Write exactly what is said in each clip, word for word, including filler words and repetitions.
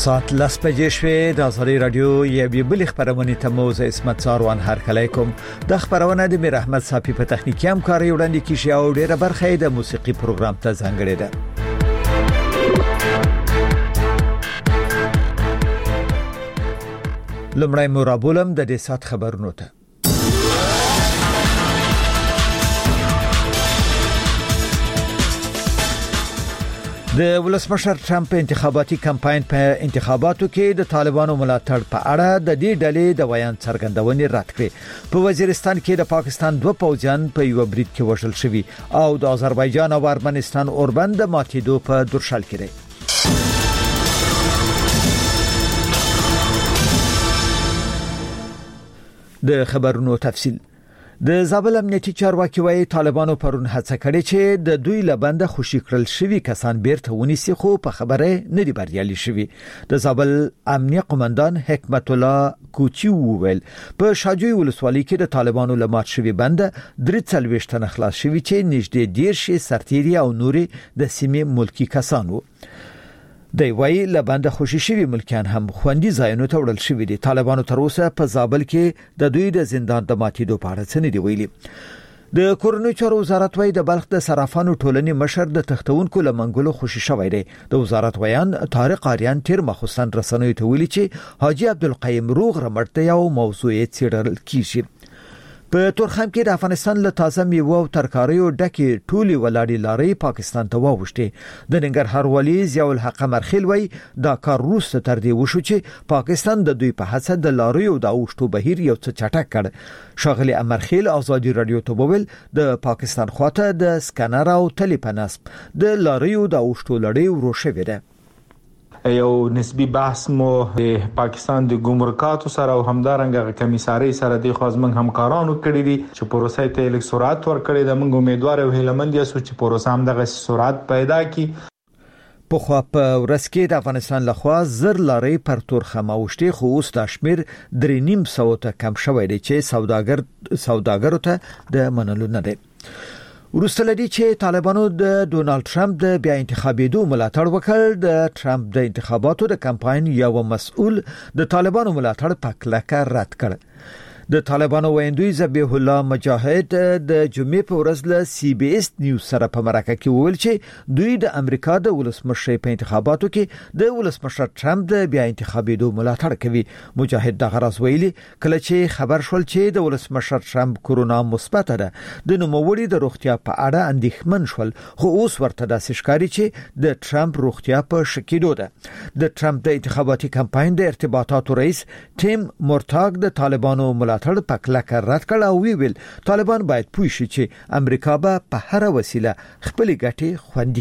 ساعت لس بجې شوې د ازادي رادیو یوې بلې خبرونه ته مو زه اسمت ساروان هرکلی کوم. د خبرونه د میر احمد صافي په تخنیکي همکاري وړاندې کیږي او ډیره برخه د موسیقي پروګرام ته ځانګړې ده. لمړی مرابولم د دې سات خبرونو ته. د ولسمشر ټرمپ انتخاباتي کمپاین په انتخاباتو کې د طالبانو ملاتړ په اړه د دې ډلې د بیان څرګندونې رد کړې. په وزیرستان کې د پاکستان دوه پوځیان په یو برید کې وژل شوي او د آذربایجان او ارمنستان اوربند ماتېدو په درشل کې دي. د خبرونو تفصیل. د زابل امنیتي چارواکي وايي طالبانو پرون هڅه کړې چې د دوی لبنده خوشي کړل شوی کسان بیرته ونیسي، خو په خبره نه دی بریالي شوی. د زابل امنیه قومندان حکمت الله کوچی وویل په شاجوی ولسوالۍ کې د طالبانو لمات شوی بنده درې څلوېښت تنه خلاص شوی چې نږدې ډیر سرتیري او نوري د سیمې ملکی کسان وو. د وای لبنده خوشي شوی ملکیان هم خوندي ځایونو ته وړل شوی دي. طالبانو تر اوسه په زابل کې د دوی د زندان د ماتېدو په اړه څه نه دی ویلي. د کورنۍ چارو وزارت وايي د بلخ د صرافانو ټولنې مشر د تختونکو لمنګلو خوشي شوی دی. د وزارت ویان طارق آریان تیر مخصوصن رسنوي ته ویلي چې حاجی عبدالقیم روغ رمړته یو موضوع یې څېړل کیږي. په تورخم کې د افغانستان له تازه میوه او ترکاریو ډکې ټولي ولاړې لارې پاکستان ته واوښتې. د ننګرهار والي ضیاء الحق مرخیل وای دا کار روسته تر دې وشو چې پاکستان د دوی په حسد د لاریو د اوښتو بهیر یو څه چټک کړ. شاغلي امرخیل ازادي رادیو ته وویل د پاکستان خواته د سکانر او تلی په نسب د لاریو د اوښتو لړۍ وروشوي ده. یو نسبی بحث مو د پاکستان د ګمرکاتو سره او همدارنګه کمیساري سره د خوازمن همکارانو کړی دي چې پروسې ته لیک سرعت ورکړي. د موږ امیدوار او هیلمند یو چې پروسه هم دغه سرعت پیدا کړي. په خو په ورځ کې د افغانستان لخوا زر لارې پر تورخم اوښتي، خو اوس د شمیر درې نیم سو ته کم شوی دی چې سوداګر سوداګرو ته د منلو نه دی. ورسته لدی چې طالبانو د ډونالد ټرمپ د بیا انتخابېدو ملاتړ وکړ. د ټرمپ د انتخاباتو د کمپاین یو مسؤل د طالبانو ملاتړ په کلکه رد کړ. د طالبانو ویندوی ذبیح الله مجاهد د جمعې په ورځ له سی بي اس نیوز سره په مرکه کې وویل چې دوی د امریکا د ولسمشر په انتخاباتو کې د ولسمشر ټرمپ د بیا انتخابېدو ملاتړ کوي. مجاهد د غرض ویلي کله چې خبر شول چې د ولسمشر ټرمپ کورونا مثبت ده د نوموړي د روغتیا په اړه اندېښمن شول، خو اوس ورته داسې ښکاري چې د ټرمپ روغتیا په شکیدو ده. د ټرمپ د انتخاباتي کمپاین د ارتباطاتو رئیس ټیم مورتاګ د طالبانو ملاتړ په کلکه رد کړ او ویل طالبان باید پوه شي چې امریکا به په هر وسیله خپل ګټې خوندي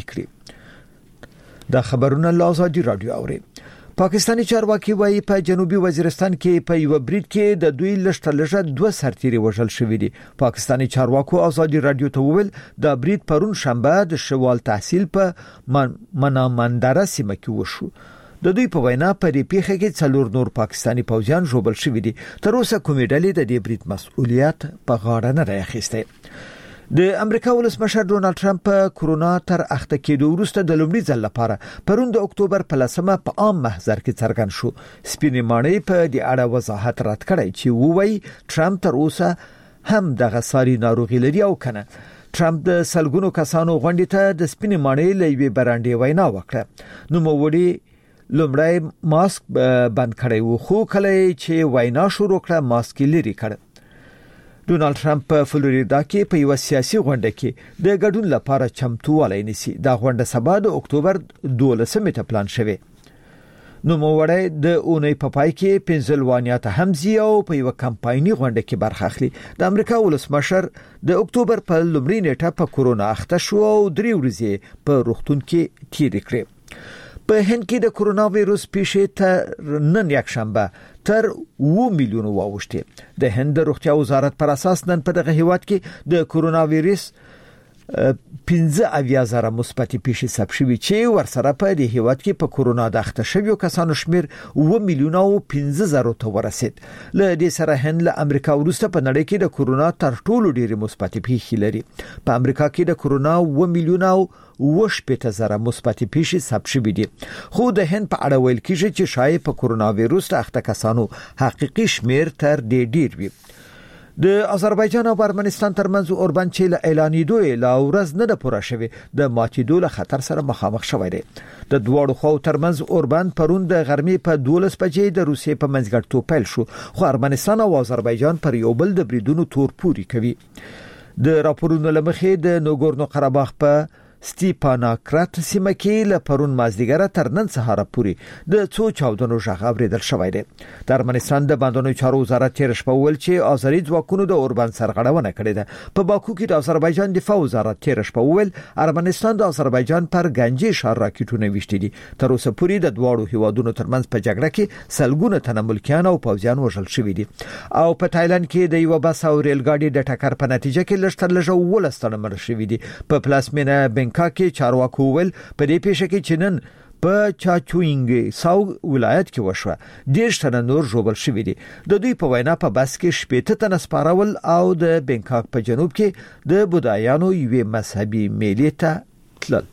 کړي. دا خبرونه له ازادي رادیو اوري. پاکستانی چارواکي وايي په جنوبي وزیرستان کې په یو برید کې د دوی لشته لږه دوه سرتیري وژل شوي دي. پاکستانی چارواکو ازادي رادیو ته وویل دا برید پرون شنبه د شوال تحصیل په منامندره سیمه کې وشو. د دوی په وینا په دې پیښه کې څلور نور پاکستانی پوځیان ژوبل شوي دي. تر اوسه کومې ډلې د دې برید مسؤلیت په غاړه نه راخیسته. د امریکا ولسمشر ډونالد ټرمپ په کورونا تر اخته کېدو وروسته د لومړي ځل لپاره پرون د اکتوبر په لسمه په عام محضر کې څرګند شو. سپینې ماڼۍ په دې اړه وضاحت رد کړی چې وایي ټرمپ تر اوسه هم دغه ساري ناروغي لري او کنه. ټرمپ د سلګونو کسانو غونډې ته د سپینې ماڼۍ لوي برانډې وینا وکړه. نو موړي لومړی ماسک بند کړی و، خو کله چې وینا شروع کړه ماسک لري کړ. ډونالد ټرمپ په فلوریدا کې په یو سیاسي غونډه کې د ګډون لپاره چمتووالی نیسي. دا غونډه سبا د اکتوبر دولسمې ته پلان شوې. نو موړی د اونۍ په پای کې پنځلوانیا ته همزي او په یو کمپایني غونډه کې برخه اخلي. د امریکا ولسمشر د اکتوبر په لومړۍ نیټه په کورونا اخته شو او درې ورځې په روغتون کې تیر کړې. په هند کې د کورونا وایروس پیښې تر نن یک شنبه تر و میلیون واوښتې. د هند روغتیا وزارت پر اساس نن په دغه هیواد کې د کورونا وایروس پنځه اویا زره مثبت پیښې ثبت شوې چې ورسره په دې هیواد کې په کورونا د اخته شویو کسانو شمیر اوه میلیونه او پنځه زره ته ورسید. له دې سره هند له امریکا وروسته په نړۍ کې د کورونا تر ټولو ډېرې مثبت پیښې لري. په امریکا کې د کورونا اوه میلیونه او اوه شپېته زره مثبت پیښې ثبت شوې دي. خو د هند په اړه ویل کېږي چې شاید په کورونا وایروس د اخته کسانو حقيقي شمیر تر ډېر ډېر وي. د آذربایجان او ارمنستان ترمنځ اوربند چې له اعلانېدو لا ورځ نه ده پوره شوې د ماتېدو له خطر سره مخامخ شوی دی. د دواړو خواو ترمنځ اوربند پرون د غرمې په دولس بجې د روسیې په منځګړیتوب پیل شو، خو ارمنستان او آذربایجان پر یو بل د بریدونو تور پوري کوي. د راپورونو لمخې د نوګورنو قرهباغ په ستیپاناکرات سیمه کې له پرون مازدیګره تر نن سهار پورې د څو چاودنو غږ اوریدل شوی دی. د ارمنستان د باندونو چارو وزارت تیر شپه ویل چې آذری ځواکونو د اوربند سرغړونه کړې ده. په باکو کې د آذربایجان دفاع وزارت تیر شپه ویل ارمنستان د آذربایجان پر گنجي شهر راکټونه وشتي دي. تر اوسه پورې د دواړو هیوادونو ترمنځ په جګړه کې سلګونه تنه ملکیان او پوځیان وژل شوي دي. او په تایلند کې د یو بس او ریل ګاډي د ټکر په نتیجه کې لږتر لږه ولس تنه مړ شوي دي. په پلاسمینه بنکا کې چارواکو ول په دې پیښه کې چنن په چاچوینګ ساو ولایت کې وشوه. ډېر تنه نور ژوبل شوي دي. د دوی په وینا په بس کې شپېته تنه سپارول او د بنکاک په جنوب کې د بودایانو یوې مذهبي میلې ته تلل.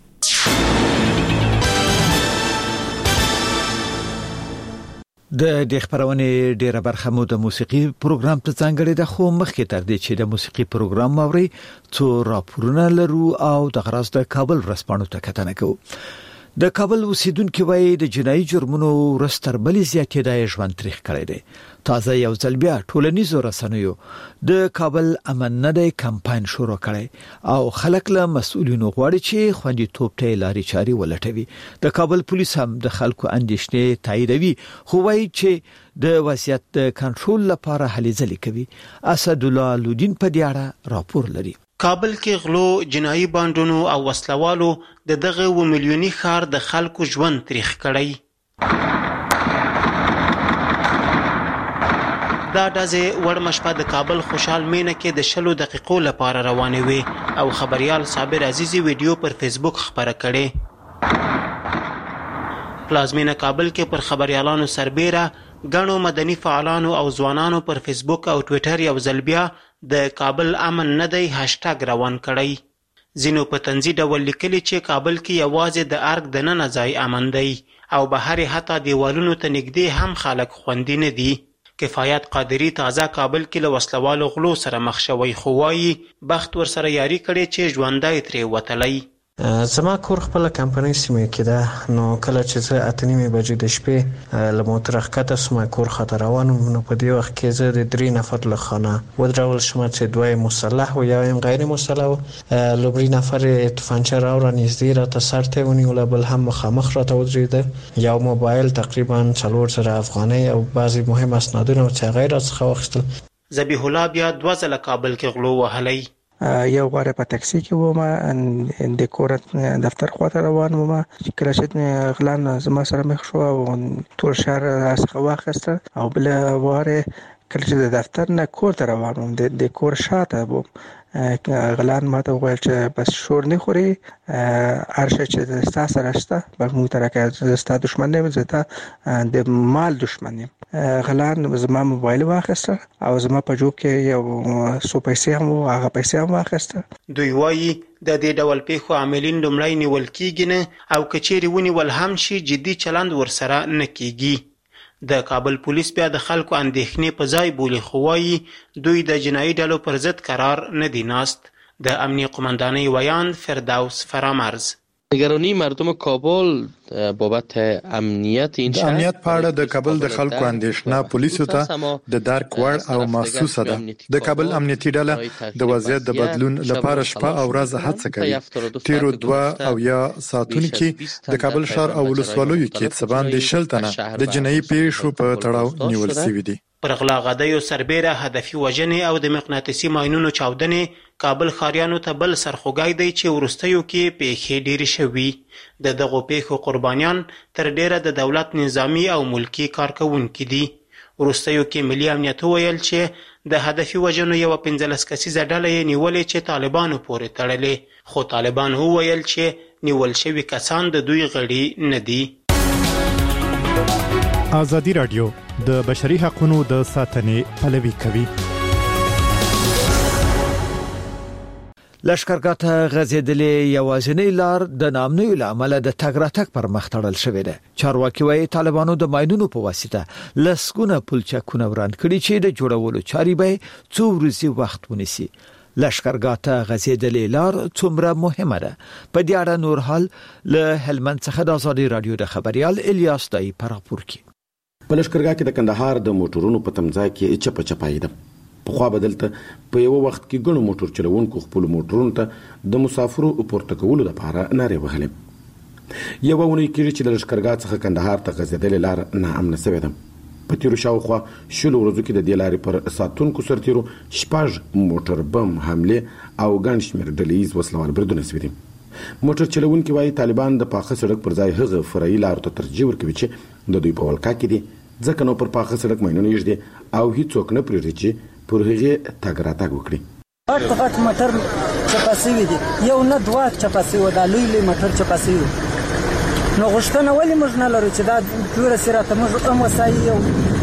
د دې خبرونه ډیره برخه مو د موسیقي پروګرام ته ځانګړې ده، خو مخکې تر دې چې د موسیقي پروګرام موري څو راپورونه لرو او د غراس د کابل رسپانو ته کتنه کوو. د کابل اوسیدونکو وایي د جنایي جرمونو ورستر بلې زیاتېدای ژوند تاریخ کړی دی. تازه یو ځل بیا ټولنیزو رسنیو د کابل امن نه دی کمپاین شروع کړی او خلک له مسؤلینو غواړي چې خوندیتوب ته لارې چارې ولټوي. د کابل پولیس هم د خلکو اندېښنې تاییدوي، خو وایي چې د وضعیت د کنټرول لپاره هلې ځلې کوي. اسد الله لودین په دې اړه راپور لري. کابل کې غلو، جنایي بانډونو او وسلوالو د دغه و ملیونی ښار د خلکو ژوند تاریخ کړی. دا ډزې وړمه شپه د کابل خوشحال مینه کې د شلو دقیقو لپاره روانې وې او خبريال صابر عزیزي ویډیو پر فیسبوک خبره کړې. پلازمینه کابل کې پر خبريالانو سربېره غنو مدني فعالانو او ځوانانو پر فیسبوک او ټوئیټر یو ځل بیا د کابل امن نه دی هاشټاګ روان کړی. ځینو په تنزي ډول لیکلي چې کابل کې یوازې د ارګ د ننه ځای امن دی او بهر حتی دیوالونو ته نږدې هم خلک خوندي نه دي. کفایت قادری تازه کابل کې له وسلوالو غلو سره مخ شوی، خو وایي بخت ورسره یاري کړی چې ژوندی ترې وتلی. زما کور خپل کمپنۍ سیمه کې ده، نو کله چې زه اته نیمې بجې د شپې له موټر ښکته سوم کور خاطر روان وم، نو په دې وخت کې زه د درې نفر له خانه ودرول شوم چې دوی مسلح و یا هم غیر مسلح و. لومړی نفر توفانچه راوړه نږدې راته سر ته ونیوله، بل هم مخامخ راته ودرېده. یو موبایل تقریبا څلور زره افغانۍ او بعضې مهم اسنادونه چې هغه یې راڅخه واخیستل. ذبیح الله بیا دوه ځله کابل کې غلو وهلی. یو غواره په ټاکسي کې وم، د کور دفتر خواته روان وم چې کله چې غلان زما سره مخ شو او ټول شهر راڅخه واخیسته او بل واره کله چې د دفتر نه کور ته روان وم د کور شاته وم، غلان ماته وویل چې بس شور نه خوري، هر شی چې ستا سره شته به موږ ته راکړه، زه ستا دښمن نه یم، زه تا د مال دښمن یم. غلان زما موبایل واخیسته او زما په جوب کې یو څو پیسې هم و، هغه پیسې هم واخیسته. دوی وایي د دې ډول پیښو عاملین لومړی نیول کیږي نه او که چیرې ونیول هم شي جدي چلند ورسره نه کیږي. د کابل پولیس بیا د خلکو اندېښنې په ځای بولي، خو وایي دوی د جنایي ډلو پر ضد قرار نه دی ناست. د امنیه قماندانۍ ویاند فردوس فرامرز: نگرانی مردم کابل بابت امنیت این شهر، د امنیت په اړه د کابل د خلکو اندېښنه پولیسو ته د درک وړ او محسوسه ده. د کابل امنیتي ډله د وضعیت د بدلون لپاره شپه او ورځ هڅه کوي. تیرو دوه او یا ساعتونو کې د کابل ښار او ولسوالیو کې څه باندې شل تنه د جنایي پیښو په تړاو نیول شوي دي. پر غلا غدیو سربېره هدفي وژنې او د مقناطیسي ماینونو چاودنې کابل ښاریانو ته بل سرخوږی دی چې وروستیو کې پیښې ډېرې شوي. د دغو پیښو قربانیان تر ډېره د دولت نظامي او ملکي کارکوونکي دي. وروستیو کې ملي امنیت وویل چې د هدفي وژنو یوه پنځلس کسیزه ډله یې نیولې چې طالبانو پورې تړلې، خو طالبان وویل چې نیول شوي کسان د دوی غړي نه دي. ازادي راډیو د بشري حقوقو د ساتنې پلوي کوي. لشکرګاه ته غځېدلې یوازینۍ لار د ناامنیو له امله د تګ راتګ پر مخ تړل شوې ده. چارواکي وايي طالبانو د ماینونو په واسطه لسګونه پلچکونه وران کړي چې د جوړولو چاري به څو ورځې وخت ونیسي. لشکرګاه ته غځېدلې لار څومره مهمه ده؟ په دې اړه نور حال له هلمند څخه د ازادي رادیو د خبريال الیاس دای په راپور کې. په لشکرګاه کې د کندهار د موټرونو په تمځای کې چپه چپای ده. په خوا بدلته په یو وخت کې ګڼو موټر چلوونکو خپل موټرونو ته د مسافرو پورته کولو لپاره نارې وهلې. یو ونی کې چې د لشکرګاه څخه کندهار ته غځېدلې لار ناامنه شوې ده. په تیرو شاوخوا شلو ورځو کې د دې لارې پر ساتونکو سرتیرو شپږ موټر بم حمله او ګڼ شمېر ډلهییز وسلوال بریدونه شوي دي. موټر چلوونکي وايي طالبان د پاخه سړک پر ځای هغه فرعي لارو ته ترجیح ورکوي چې د دوی په ولکه کې دي، ځکه نو پر پاخه سړک ماینونه یږدي او هیڅوک نه پرېږدي چې پر هغه تګ راتګ وکړي. هټ هټ موټر چپاسي دي، یو نه دوه چپاسي و دا لوی لوی موټر چپاسي و. نو غشتنه ولې موږ نه لرو چې دا ټول سره موږ هم وسایي یو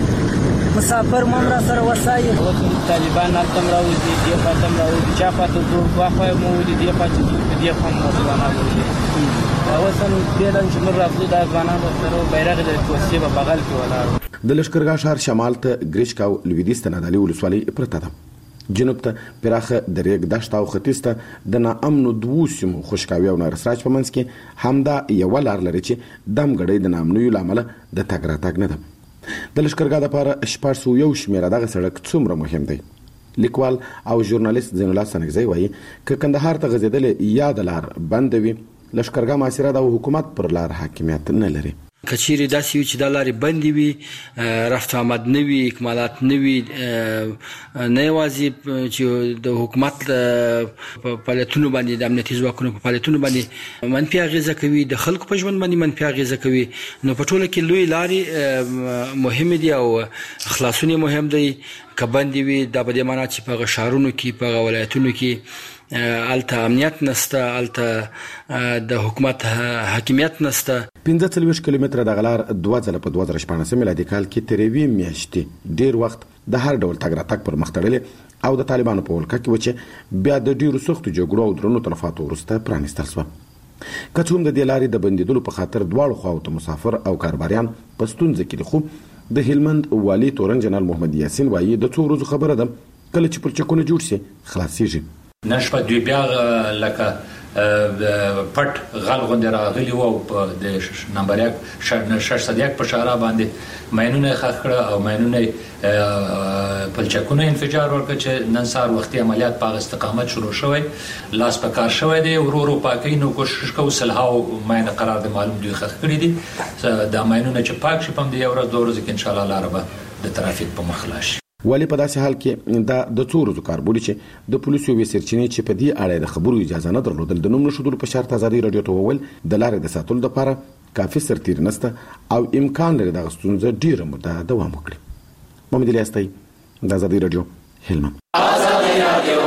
مسافر مم را سره وسایي. طالبان نالتم راوځي دی پاتم راوځي چا پاتو دوه واخه مو ودي دی پاتو دی هم مسلمانان راوځي. اوسن بیلن چې موږ راځو د افغانانو سره بیرغ د کوڅې په بغل کې ولاړ. د لشکرګاه ښار شمال ته ګریشکاو لویدیځ ته نادالي ولسوالۍ پرته ده. جنوب ته پراخه دریګ دشت او ختیځ ته د ناامنو دوو سیمو خوشکاوي او نارسراج په منځ کې همدا یو لار لري چې دم غړې د ناامنیو لامل د تګ راتګ نه ده. د لشکرګاه لپاره شپږ سوه یو شمیره دغه سړک څومره مهم دی. لیکوال او ژورنالیست زین الله سنگزی وایي ک کندهار ته غځېدلې یا د لار بند وي لشکرګاه معاصره د حکومت پر لار حاکمیت نه لري. کچيري داسې چې د لارې بندي وي، رفت آمد نه وي، اکمالات نه وي، نه یوازې چې د حکومت په فعالیتونو باندې د امنیتي ځواکونو په فعالیتونو باندې منفي اغیزه کوي، د خلکو په ژوند باندې منفي اغیزه کوي. نو په ټوله کې لوی لارې مهمه دي او خلاصونه مهم دي. کبندي وي د بده معنا چې په شهرونو کې په ولایتونو کې الته امنیت نسته، الته د حکومت حاکمیت نسته. پنځه څلوېښت کیلومتره د غلار دوه ځله په دوه زره شپاړسم میلادي کال کې تریوي میاشتې ډیر وخت د هر ډول تګ راتګ پر مخ تړلې او د طالبانو په ولکه کې و چې بیا د ډیرو سختو جګړو او درنو تلفاتو وروسته پرانیستل شوه. که څه هم د دې لارې د بندیدلو په خاطر دواړو خواو ته مسافر او کارباریان په ستونزه کې دي، خو د هلمند والي تورن جنرال محمد یاسین وایي د څو ورځو خبره ده کله چې پلچکونه جوړ شي خلاصيږي. نشپه دوی بیا لکه پټ غل غوندې راغلی و او د نمبر یک شش صد یک په شارع باندې ماینونه ښخ کړه او ماینونه پلچکونه انفجار ورکړه چې نن سهار وختي عملیات په استقامت شروع شوی، لاس په کار شوی دی. ورو ورو پاکي نو کوشش کوو سلهاو ماینه قرار د معلوم دوی ښخ کړي دي. دا ماینونه چې پاک شي په دې ورځ دوه ورځې کې ان شاء الله لار به د ترافیک په مخ لاړ شي. ولی په داسې حال کې دا د څو ورځو کار بولی چې د پولیسو وی سرچینې چې په دې اړه د خبرو اجازه نه درلودل د نوم نشودل په شرط ازادي رادیو ته وویل د لارې د ساتلو لپاره کافي سرتیر نسته او امکان لري د ستونزې ډیره مده دوام وکړي. محمد الیاس تای د ازادي رادیو هلمند. ازادي رادیو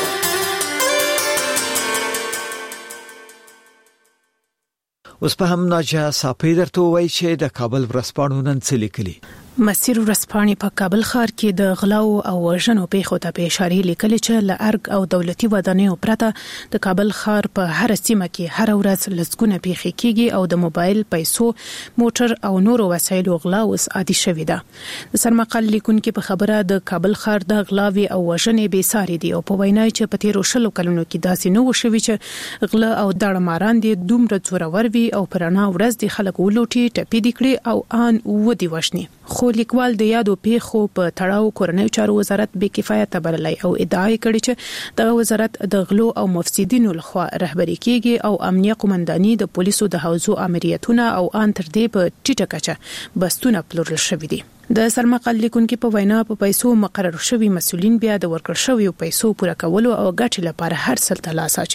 اوس په هم ناجا صاحب درته وایي چې د کابل ورسپانو نن څه لیکلي. مسیر ورسپانې په کابل ښار کې د غلاو او وژنو پیښو ته په اشاره لیکلي چې له ارګ او دولتي ودانیو پرته د کابل ښار په هر سیمه کې هر ورځ لسګونه پیښې کیږي او د موبایل پیسو، موټر او نورو وسایلو غلا اوس عادي شوې ده. د سرمقال لیکونکو په خبره د کابل ښار د غلاوي او وژنې بې ساري دي او په وینا چې په تیرو شلو کلونو کې داسې نه و شوي چې غلا او داړه ماران دي دومره زورور وي او په رڼا ورځ د خلکو ولوټي ټپي دي کړي او ان ودی وژني. خو لیکوال د یادو پیښو په تړاو کورنۍ چارو وزارت بې کفایته بللی او ادعا کړې چې د وزارت د غلو او مفسدینو لخوا رهبري کیږي او امنیه قومنداني د پولیسو د حوزو امریتونه او ان تر دې په ټیټه کچه بستونه پلورل شوي دي. د سرمقال لیکونکو په وینا په پیسو مقرر شوي مسؤلین بیا د ورکړ شویو پیسو پوره کولو او ګټې لپاره هر څه ته لاس اچوي.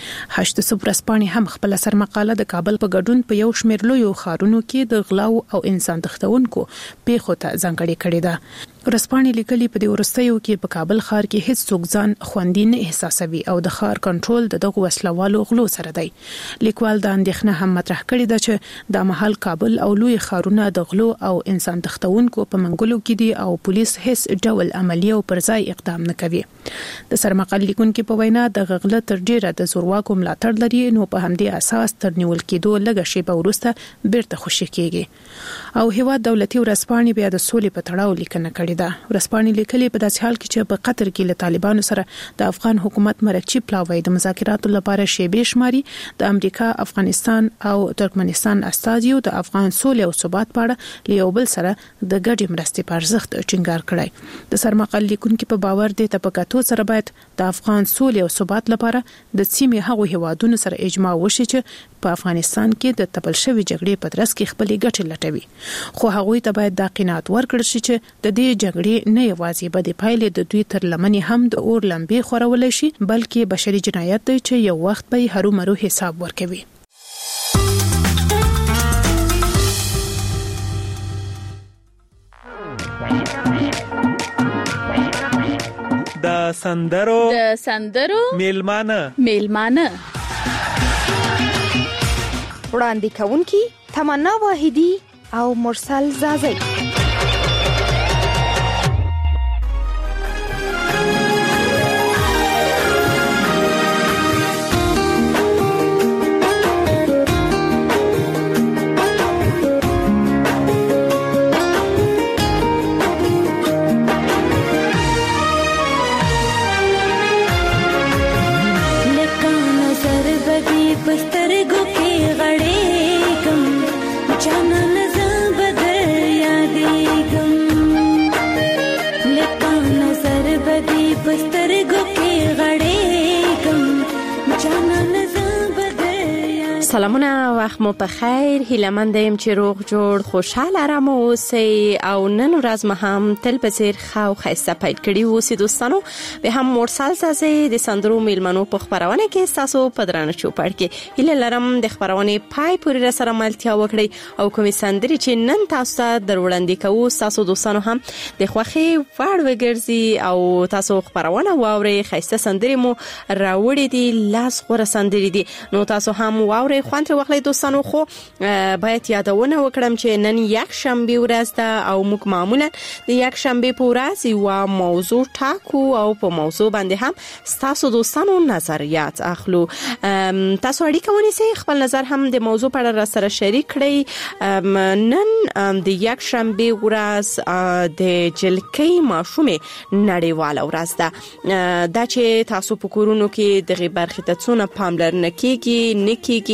هشت سپرسپانی هم خپل سرمقاله د کابل په ګډون په یو شمېر لویو ښارونو کې د غلاو او انسان تښتونکو پیښو ته ځانګړې کړې ده. ورسپانې لیکلي په دې ورستیو کې په کابل ښار کې هیڅ څوک ځان خوندي نه احساسوي او د ښار کنټرول د دغه وسلوالو غلو سره دی. لیکوال د اندېښنه هم مطرح کړې ده چې د مهال کابل او لوی ښارونه د غلو او انسان تښتونکو په منګولو کې دي او پولیس هیڅ ډول عملیه او پرځای اقدام نه کوي. د سرمقال لیکونکو په وینا د غغله تر ډیره د زورواکو ملاتړ لري، نو په همدې اساس تر نیول کېدو لږه شیبه وروسته بیرته خوشي کیږي. او هیواد دولتي ورسپانې بیا د سولې په تړاو لیکنه کړې ده. ورسپانې لیکلي په داسې حال کې چې په قطر کې له طالبانو سره د افغان حکومت مرکچی پلاوی د مذاکراتو لپاره شیبې شماري، د امریکا، افغانستان او ترکمنستان استازیو د افغان سولې او ثبات په اړه له یو بل سره د ګډې مرستې په ارزښت ټینګار کړی. د سرمقال لیکونکو په باور دی ته په کتو سره باید د افغان سولې او ثبات لپاره د سیمې هغو هیوادونو سره اجماع وشي چې په افغانستان کې د تپل شوی جګړې په ترڅ کې خپلې ګټې لټوي، خو هغوی ته باید دا قناعت ورکړل شي چې د دې جګړې نه یوازې بدې پایلې د دوی تر لمنې هم د اور لمبې خورولای شي، بلکې بشري جنایت دی چې یو وخت به هرو مرو حساب ورکوي. د سندرو د سندرو میلمانه میلمانه وړاندې کوونکی تمنا واحدی او مرسل زازی. سلامونه، وخت مو په خیر. هیله یم چې روغ جوړ خوشاله آرام اوسئ او نن ورځ مو هم تل په څیر ښه او ښایسته پیل کړي اوسئ. دوستانو، به هم مرسل زازی د سندرو میلمنو په خبرونه کې تاسو په درانه چوپړ کې هیله لرم د خبرونه پای پورې را سره ملتیا وکړي او کومې سندري چې نن تاسو ته دروړاندې کوو تاسو دوستانو هم د خوخي وړ وګرځي او تاسو خبرونه واوري. ښایسته سندري مو راوړې دي، لاس غوړه سندري دي، نو تاسو هم واوري. خوان تر وخت دوستانو خو باید یادونه وکړم چې نن یک شنبه ورځ ده او موږ معمولا د یک شنبه په ورځ یو موضوع ټاکو او په موضوع باندې هم تاسو دوستانو نظریات اخلو. تاسو اړیکه ونیسئ، خپل نظر هم د موضوع په اړه سره شریک کړئ. نن د یک شنبه ورځ د جلکې ماشومې نړیواله ورځ ده. دا چې تاسو په کورونو کې دغه برخې ته څونه پاملرنه کیږي نه کیږي،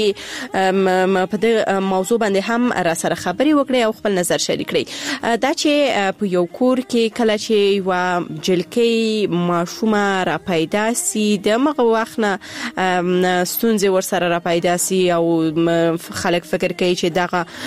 په دې موضوع باندې هم را سره خبري وکړي او خپل نظر شریک کړي. دا چې په یو کور کې کله چې یو جلکې ماشومه را پیدا سي، د مغه وخت نه ستونزې ورسره را پیدا سي او خلک فکر کوي چې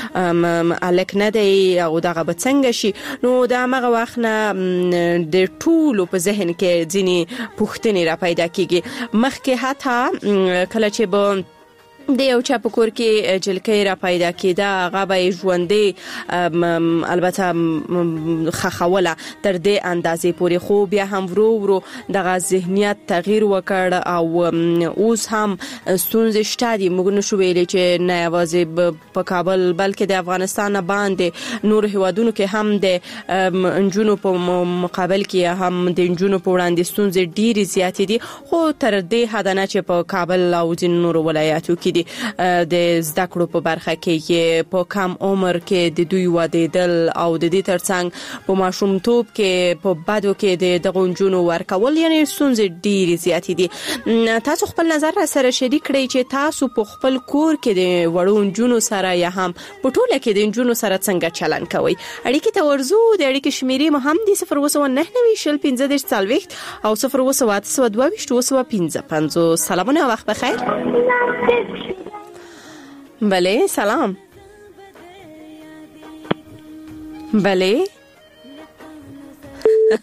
دغه الک نه دی او دغه به څنګه شي، نو دا مغه وخت نه د ټولو په ذهن کې ځینې پوښتنې را پیدا کیږي. مخکې حتی کله چې به د یو چا په کور کې جلکې را پیدا کېده، هغه به ژوندې البته خخوله تر دې اندازې پورې، خو بیا هم ورو ورو دغه ذهنیت تغییر وکړ او اوس هم ستونزې شته دي. موږ نشو ویلی چې نه یوازې په کابل بلکې د افغانستان باندې نور هیوادونو کې هم د انجونو په مقابل کې هم د انجونو په وړاندې ستونزې ډېرې زیاتې دي، خو تر دې حد نه چې په کابل او ځینو نورو ولایاتو کې د زده کړو په برخه کې په کم عمر کې د دوی ودیدل او د دې ترڅنګ په ماشومتوب کې په بدو کې د دغه نجونو ورکول، یعنی ستونزې ډېرې زیاتې دي. تاسو خپل نظر را سره شریک کړئ چې تاسو په خپل کور کې د وړو نجونو سره یا هم په ټوله کې د نجونو سره څنګه چلند کوئ. اړیکې ته ورځو. د اړیکې شمیرې مو هم د صفر اووه سوه نهه نوي شل پنځه دېرش څلوېښت او صفر اووه سوه اته سوه دوه ویشت اووه سوه پنځه پنځوس. سلامونه، وخت بخیر. بله، سلام. بله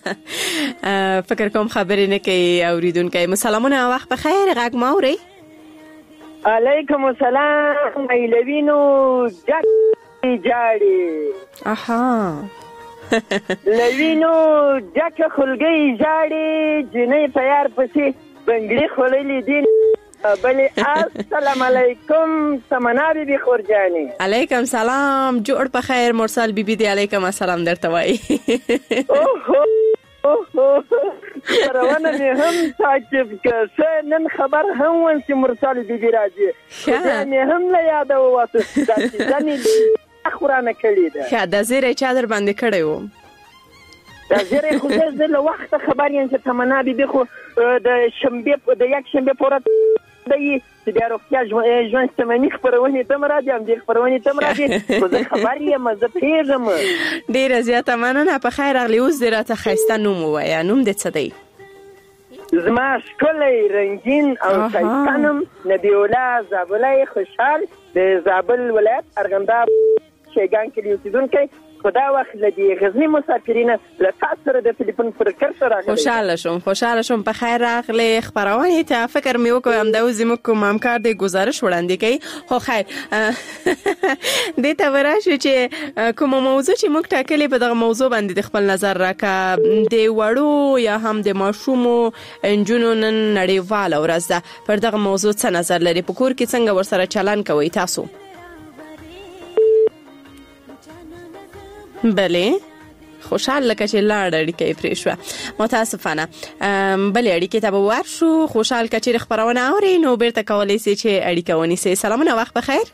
فکر کوم خبرې نه کوي اوریدونکي. سلامونه، وخت بخیر. غږ ما اورئ؟ علیکم السلام ایلوینو جک جاړي اها لوینو جک خلګي جاړي جنې په یار پسې بنګړي خوللې دي بلې السلام علیکم سمنا بی بی خورجانی. علیکم سلام، جوړ په خیر. مرسل بی بی دی علیکم السلام درته وای. اوه اوه روانه مې هم تعجب که نن خبر هم ون چې مرسل بی بی راځي مې هم له یاده ووته دا چې ځنې خورانه کړې ده. ښه د زیری چا در باندې کړی و؟ د زیری خو زه له وخته خبر یم چې تمنا بی بی خو د شنبې د یک شنبې پوره دی چې بیا روغتیا ژوند شتمني خپرونې ته م راځي همدې خپرونې ته م راځي خو زه خبر یم زه پوهېږم. ډېره زیاته مننه. په خیر راغلې. اوس دې راته ښایسته نوم ووایه. نوم دې څه دی؟ زما ښکلی رنګین او ښایسته نوم نبیالله زابلی خوشحال د زابل ولایت ارغنداب شیګان کلي اوسېدونکی. خو دا وخت له دې غزني مسافرینه له تاسو سره د ټلیفون پر کرښه راغلی. خوشحاله شوم خوشحاله شوم. په خیر راغلې. خپرونې ته فکر مې وکړ همدا اوس زموږ کوم همکار دی ګزارش وړاندې کوي. خو خیر دې ته ورشو چې کومه موضوع چې موږ ټاکلې په دغه موضوع باندې د خپل نظر راکړه. د وړو یا هم د ماشومو نجونو نن نړیواله ورځ ده. پر دغه موضوع څه نظر لري؟ په کور کې څنګه ورسره چلن کوئ تاسو؟ بله خوشحال لکه چې لاړ اړیکه یې پرې شوه. متاسفانه بلې اړیکې ته به ورشو. خوشحال که چېرې خپرونه اوري نو بیرته کولی سي چې اړیکه ونیسئ. سلامونه، وخت په خیر.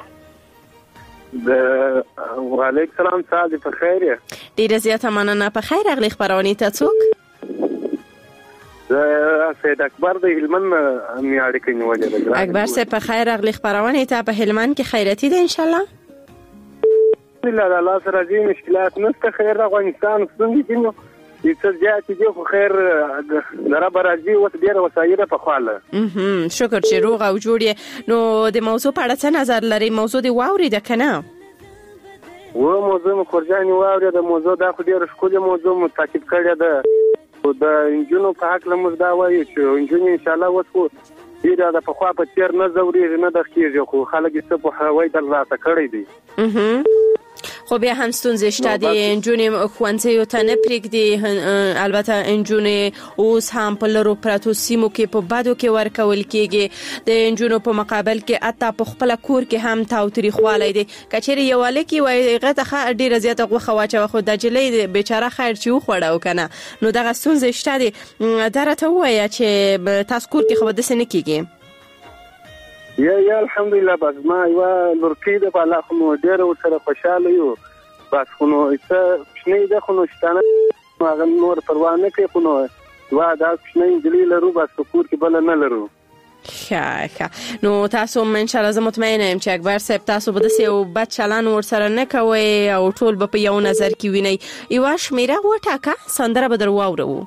وعلیکم سلام، سهار دې په خیر یې؟ ډېره زیاته مننه. په خیر راغلې. خپرونې ته څوک؟ زه سید اکبر د هلمند مې اړیکه نیولې ده. اکبر صاحب په خیر راغلې. خپرونې ته په هلمند کې خیراتي ده انشاءالله؟ الحمدلله د الله سره دې مشکلات نشته. خیر افغانستان څنګه دي نو څه زیات دي خو خیر د رب راضي اوس ډېره وسایل په خواله. شکر چې روغ او جوړ یې. نو د موضوع په اړه څه نظر لري؟ موضوع دې واورېده که نه؟ و موضوع مې خورجانې واورېده. موضوع دا خو ډېره ښکلې موضوع مو تعقیب کړې ده. خو د نجونو په هکله موږ دا وایو چې نجونې انشاءالله اوس خو ډېره د پخوا په څېر نه ځورېږي نه دغه کېږي خو خلک یې څه پوهاوی ترلاسه کړی دی. خو بیا هم ستونزې شته. د نجونې ښوونځیو ته نه پرېږدي. البته نجونې اوس هم په لرو پرتو سیمو کې په بدو کې ورکول کېږي. د نجونو په مقابل کې حتی په خپله کور کې هم تاوتریخوالی دی. که چېرې یو هلک یې وایي هغه ته ښه ډېره زیاته غوښه واچوه خو د نجلۍ بېچاره خیر چې وخوړه او که نه نو دغه ستونزې شته دي. دا راته ووایه چې تاسو کور کې خو به داسې نه کېږي؟ یا یا الحمدلله بس ما یوه لورکۍ ده په الله خو نو ډېره ورسره خوشحاله یو. بس خو نو څه کوچنۍ ده خو نو شتانه هغه نور پروا نه کوي خو نو یوه دا کوچنۍ نجلۍ لرو بس په کور کې بله نه لرو. ښه ښه. نو تاسو هم انشاءالله زه مطمئنه یم چې اکبر صاحب تاسو به داسې یو بد چلن ورسره نه کوئ او ټول به په یو نظر کې وینئ. یوه شمېره وټاکه، سندره به در واورو.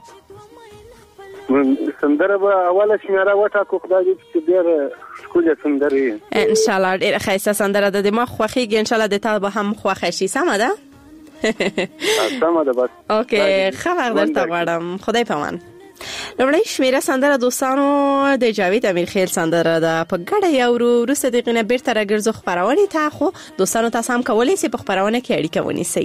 سندره به اوله شمېره وټاکو. خدای دې چې ډېره ښکلې سندره وي انشاءالله. ډېره ښایسته سندره ده. د ما خوښېږي. انشاءالله د تا به هم خوښه شي. سمه ده؟ سمه ده. بس اوکې ښه وخت درته غواړم. خدای پامان. لومړی شمېره سندره دوستانو د جاوید امیرخیل سندره ده. په ګډه یې اورو. وروسته د هغې نه بېرته راګرځو خپرونې ته. خو دوستانو تاسو هم کولی سئ په خپرونه کې اړیکه ونیسئ.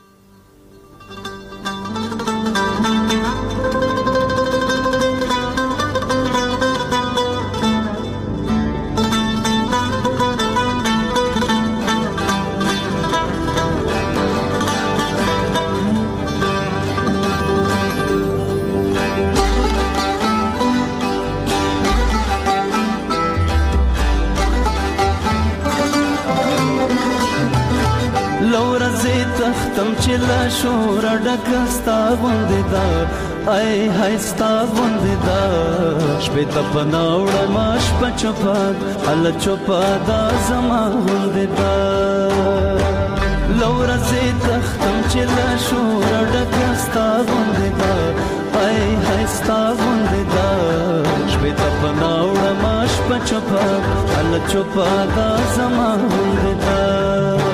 تختم چې لا شور ډکه ستا غوندې ده. ای های ستا غوندې ده. شپې ته په ناوړه ما شپه چوپه هله چوپه دا زما غوندې ده. له ورځې تختم چې لا شور ډکه ستا غوندې ده. ای های ستا غوندې ده. شپې ته په ناوړه ما شپه چوپه هله چوپه دا زما غوندې ده.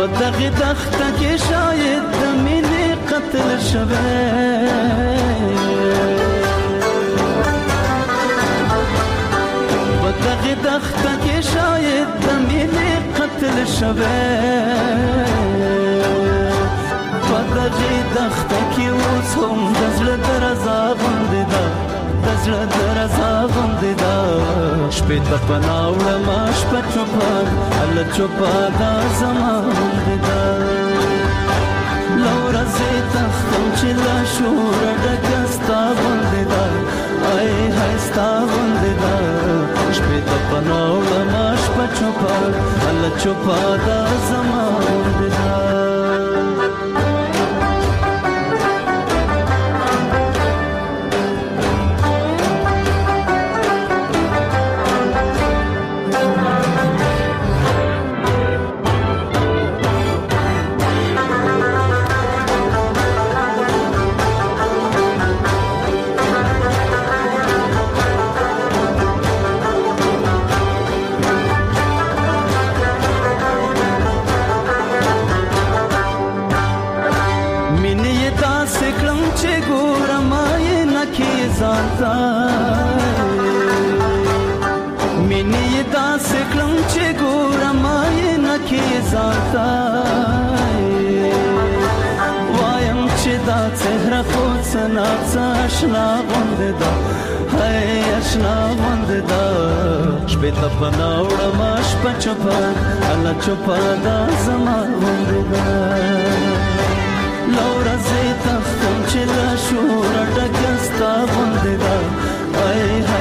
دغه دښته کې شاید د مینې قتل شوی په دغه دښته کې شاید د مینې قتل شوی په دغه دښته کې اوس هم د زړه درزا غوندې ده د زړه درزا غوندې ده شپې ته پناه وړمه شپه چوپه هله چوپه دا زما غوندې ده له ورځې تښتم چې له شوره ډکه ستا غوندې ده ای های ستا غوندې ده شپې ته پناه وړمه شپه چوپه هله چوپه دا زما غوندې ده مینې داسې کړم چې ګورم آینه کې ځانته وایم چې دا څهره خو څه ناڅه اشنا غوندې ده هی اشنا غوندې ده شپې ته پناه وړمه شپه چوپه هله چوپه دا زما غوندې ده له ورځې تښتم چې له شوره ډکه ستا غوندې ده ای های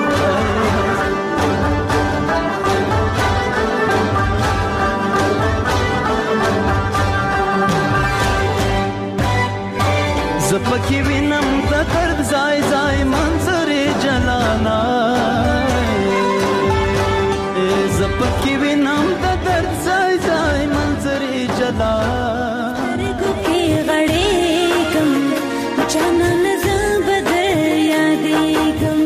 زه پکې وینم د درد ځای ځای منظرې جلانا زه پکې وینم د درد ځای ځای منظرې جلانا کې غړېږم جانان زه به در یادېږم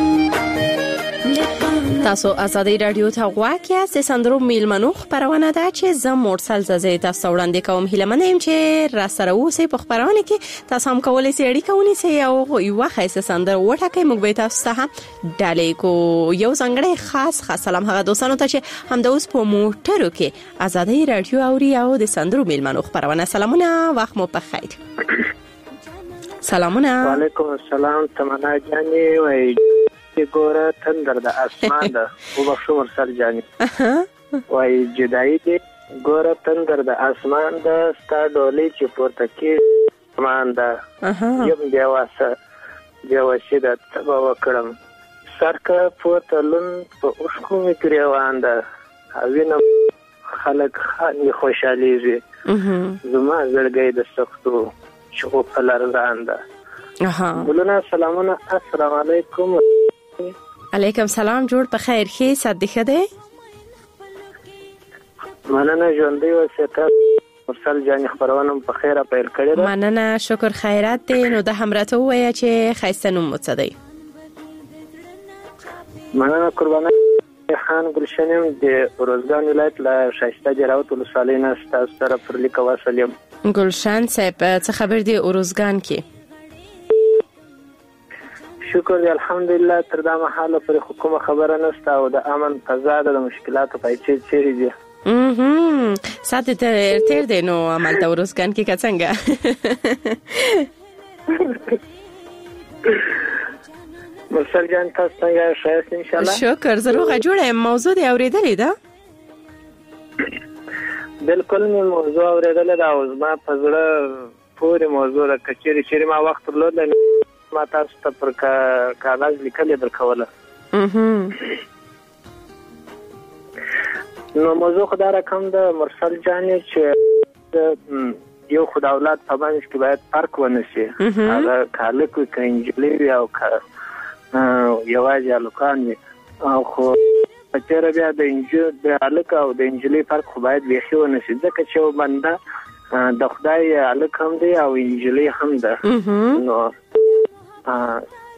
تاسو آزادۍ رادیو ته غواړئ چې د سندرو میلمنو خبرونه ده چې زه مرسل زازې تاسو وړاندې کوم هیله منم چې را سره اوسئ په خبرونه کې تاسو هم کولای شئ اړیکه ونیسئ او یو خاصه سندر وټاکئ موږ به تاسو ته ډالۍ کو یو څنګه خاص خاص سلام هغه دوستانو ته چې هم د اوس په موټرو کې آزادۍ رادیو اوري او د سندرو میلمنو خبرونه سلامونه وخت مو په خیر سلامونه وعلیکم السلام تمنا جانې وای ګوره تندر د اسمان ده او بخښو مرسل جانې وای جدای دې ګوره تندر د اسمان ده ستا ډولۍ چې پورته کې اسمان ده یم بیا واسه بیا واسه ده تبا وکړم سرکه پورته لون په اوښکو مې ګریوان ده وینم خلک خاني خوشحالیږي زما زړګی د سختو شغو په لرزان ده بلونه سلامونه السلام علیکم علیکم سلام جوړ په خیر ښه صد ښه دی مننه ژوندۍ وسته مرسل جان خبرونه په خیره پیل کړی ده مننه شکر خیرات دی نو د همراته وای چې خیسته نوم متصدی مننه قربانه خان ګلشنم د روزګان ولایت له شایسته جراوت ولسوالۍ نه تاسو سره پر لیکه وسلم ګلشن صاحب څه خبر دی روزګان کې شکر دی الحمدلله تر دا مهاله پر حکومت خبره نشته او د امن فضا د مشکلاتو پایچې چیرې دي اهم ساته تر تر دی نو عمل ته روزګان کې څنګه مرسل جان تاسو څنګه شایسته ان شاء الله شکر زروغه جوړه موضوع دی اوریدلې ده بالکل مې موضوع اوریدلې ده او ما په زړه پورې موضوع ده کچېری چې ما وخت درلود ما تاسو ته پر کاغذ لیکل درکوله نو موضوع خدا رقم د مرسل جانې چې یو خدای اولاد په باندې کې باید فرق ونشي هغه کالک وي کنجلی وي او یوازې الکان وي او خو چېرې بیا د انجو د الک او د انجلی فرق خو باید بیخي ونشي ځکه چې بنده د خدای الک هم دی او انجلی هم ده نو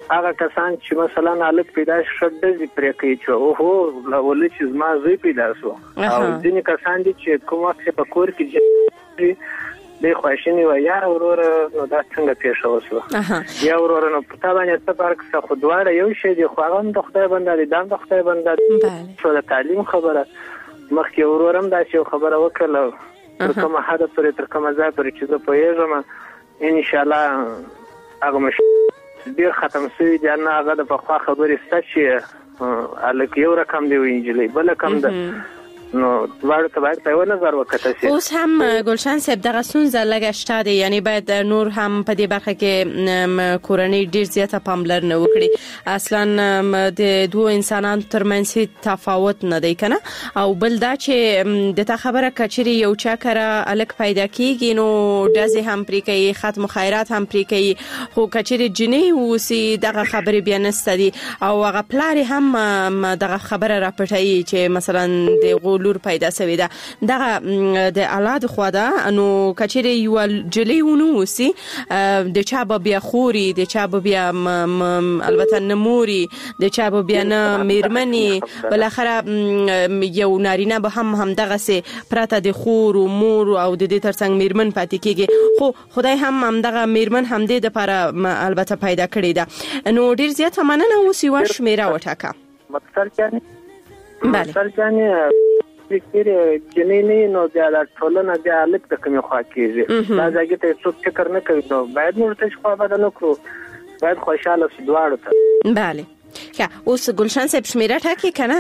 هغه کسان چې مثلا الک پیدا شډه پرې کوي چې اوهو ولې چې زما زوی پیدا شو او ځینې کسان دي چې کوم وخت په کور کې د خوښنی و یا ورور نو دا څنګه پیښ وشو یا ورور نو په تا باندې څه فرق څه خو دواړه یو شی دی خو هغه د خدای بنده دي د خدای بنده څه د تعلیم خبره مخکې ورورم دا چې خبره وکړه تر کومه حد پورې تر کومه ځای پورې چې زه پوهېږم ان شاء الله هغه مش ډیر ختم شوی دی نه هغه د په خوا خبرې ست چې الک یو رقم دی وینجلې بل کم ده نو دوړ ته باید په نظر وکړه شي. اوس هم ګلشن صاحب دغه سونزه لګه شته دی یعنی باید نور هم په دې برخه کې کورنۍ ډیر زیاته پاملرنه وکړي اصلا د دوه انسانانو ترمنځ تفاوت نه دی کنه او بل دا چې د تا خبره کچري یو چا کرا الک پیدا کیږي نو دزه هم پرې کوي ختم خیرات هم پرې کوي خو کچري جنې وسی دغه خبره بیان ستدي او هغه پلار هم دغه خبره راپټي چې مثلا د لور پیدا شوی دا دغه د اولاد خو دا نو کچېری یو جلیونو سي د چا بیا خوري د چا بیا البته نموري د چا بیا نه میرمني بل اخره یو نارینه به هم هم دغه سي پراته د خور او مور او د دې ترڅنګ میرمن پاتې کیږي خو خدای هم هم دغه میرمن هم د لپاره البته پیدا کړی دا نو ډیر زیات مننه اوس یو شمیره وټاکه مطلب څه بله مطلب څه فکر جنینی نو د ټولنه د الک د کمی خوا کیږي دا ځکه ته څوک فکر نه کوي نو باید موږ ته خو بدل نکړو باید خوشاله شو دواړو ته bale ښه اوس ګلشن صاحب شمیره ټاکي کنه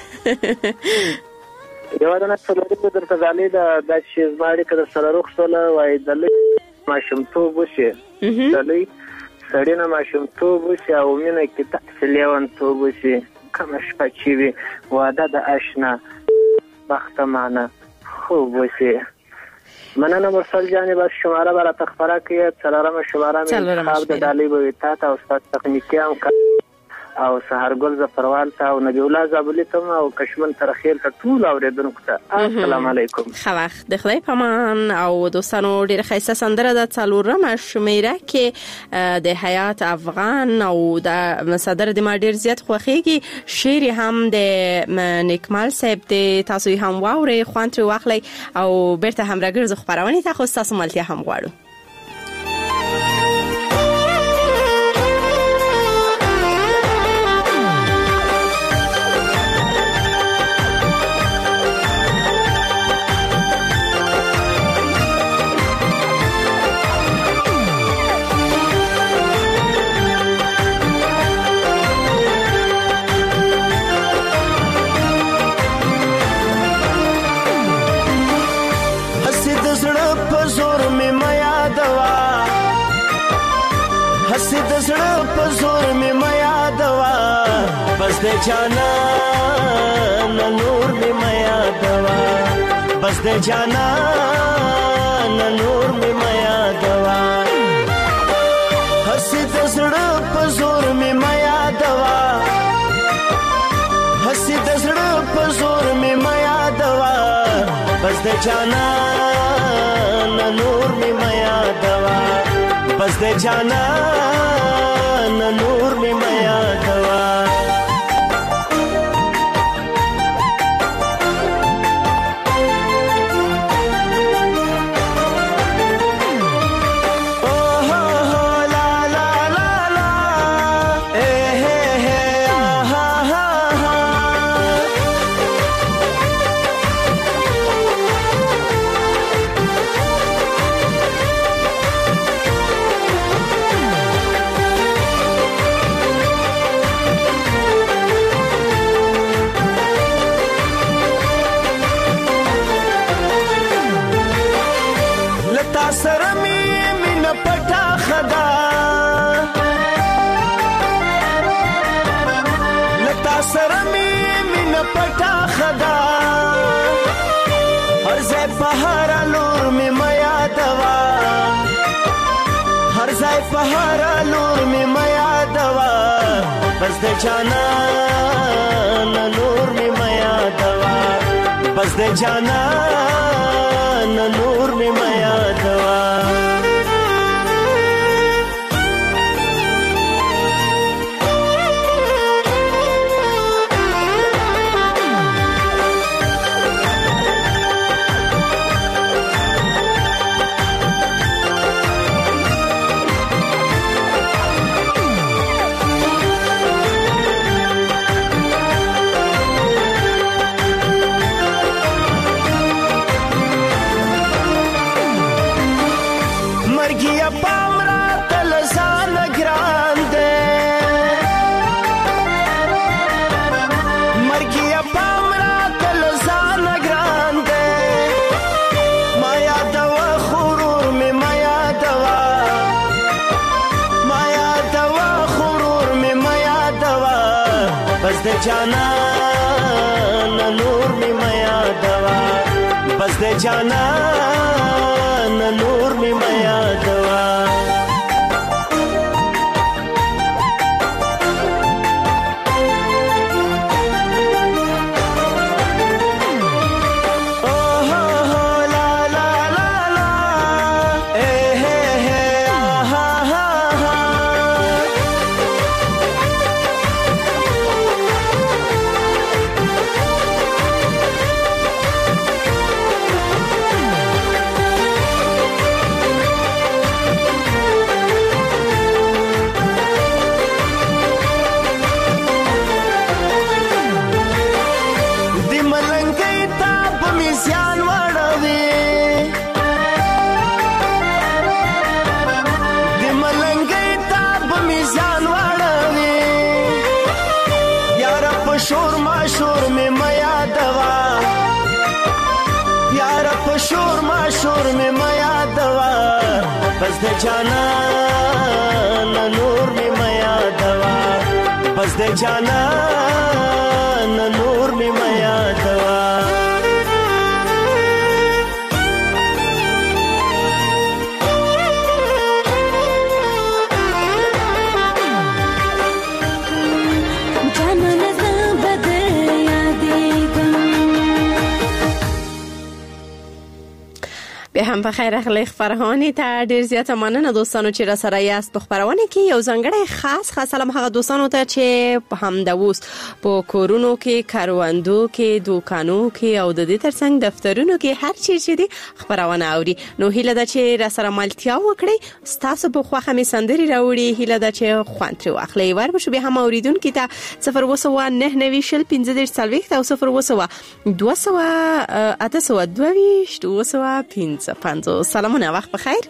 یو دا نه څلوري درته ځالې د چې زماري کده سره رخصله وای د لک ماشومتوب وشي د لک سړی نه ماشومتوب وشي او مینه کې تحصیل یوانتوب وشي کوم شپه چې وي واده د آشنا بختمانه خوب وسی مننه مرسل جانی بس شماره برای تخبره که چلارم شماره می خواب د دالی بویتا تا استاد تکنیکی هم که او سهرګل زفروال ته او نبی الله زابلی ته او کشمن ترخیل ته ټول اوریدونکو ته السلام علیکم. خو وخت د خدای پامان او دوستانو ډیر خیسه سندره د څلورم شمیره کې د حیات افغان او د مصدر د ما ډیر زیات خوخیږي شعر هم د نیکمال صاحب د تاسو هم واوري خوانتر واخلي او بیرته هم راګرځ خبرونه ته خو تاسو ملتیا هم غواړو. د زړه په زور می میا دوا بس د جانا نور می میا دوا بس د جانا نور می میا دوا هسي د زړه په زور می میا دوا هسي د زړه په زور می میا دوا بس د جانا نور می میا دوا بس د جانا نور می میا دوا پهارا نور می میا دوا بس د جانا نور می میا دوا بس د جانا نور می میا دوا جانان نور می میا دوا بس د جانان نور می میا دوا شور ما شور میں میا دوا یار شور ما شور میں میا دوا بس د جانان نور میں میا دوا بس د جانان نور میں میا دوا به هم په خیر اخلي خبرونه ته ډیر زیاته مننه دوستانو چې را سره یاست په خبرونه کې یو ځنګړی خاص خاص سلام هغه دوستانو ته چې په هم د ووس په کورونو کې کاروندو کې دوکانو کې او د دې ترڅنګ دفترونو کې هر چیز چې دي خبرونه اوري نو هیله ده چې را سره ملتیا وکړي ستاسو په خوخه می سندري راوړي هیله ده چې خوان تر واخلي ور به به هم اوریدونکو ته صفر وسو نه نوي شل پنځه دېرش څلوېښت او صفر وسو دوه سوه اته سوه دوه ویشت دوه سوه پنځه پنځه سلامونه وخت بخیر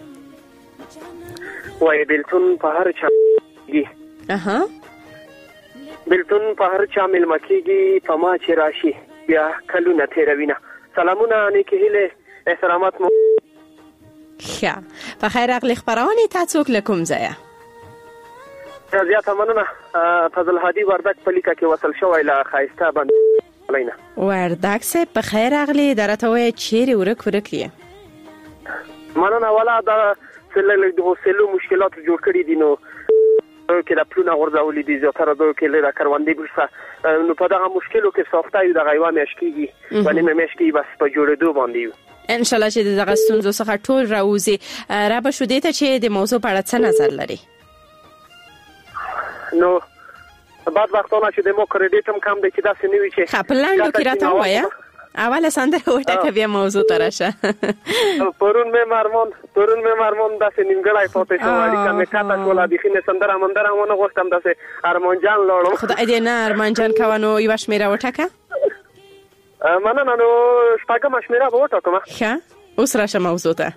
وای بلتون په هر چا کیږي اها بلتون په هر چا مل مکیږي په ما چې راشي بیا کلونه تیروینه سلامونه نیکی هله احترامات مو ښه په خیر اغلی خبرونه تاسو کوم ځای زیاته مننه فضل هادي وردک پلیکا کې وصل شوی لا خایسته بند لینا وردک سه په خیر اغلی درته چیرې ورک ورکیه مننه ولا دا سلل د هوسلو مشکلات جوړ کړی دي نو کې د پلونه ورځولې دي زیاتره دوی کې له کاروندې برسه نو په دغه مشکلو کې سافتای د غیوا مشکیږي باندې مشکی بس په جوړېدو باندې ان شاء الله چې دغه ستونزو څخه ټول راوځي را به شو دې ته چې د موضوع په اړه څه نظر لري نو بعد وختونه چې د مو کریډیټ هم کم دی چې دا سنوي چې خپلانډو کې راته وایا اوله سندره وټه بیا موضوع تراشه پرون مې مارمون پرون مې مارمون داسې نیمګړی پاتې شو اړیکه مې کاته کوله د خینه سندره مندره ونه غوښتم داسې ارمان جان لاړم خدای دې نه ارمان جان کوونو یو شمیره وټکه مننه نو شپږم شمیره وټکم ښه اوس راشه موضوع ته